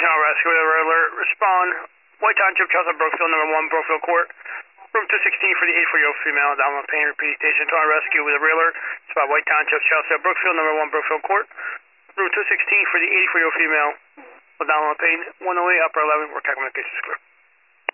Station on rescue with a alert. Respond. White Township, Chelsea, Brookfield, number 1, Brookfield Court. Room 216 for the 84-year-old female. Download pain. Repeat. Station on rescue with a alert. Spot White Township, Chelsea, Brookfield, number 1, Brookfield Court. Room 216 for the 84-year-old female. Download pain. 108, upper 11. We're communications clear.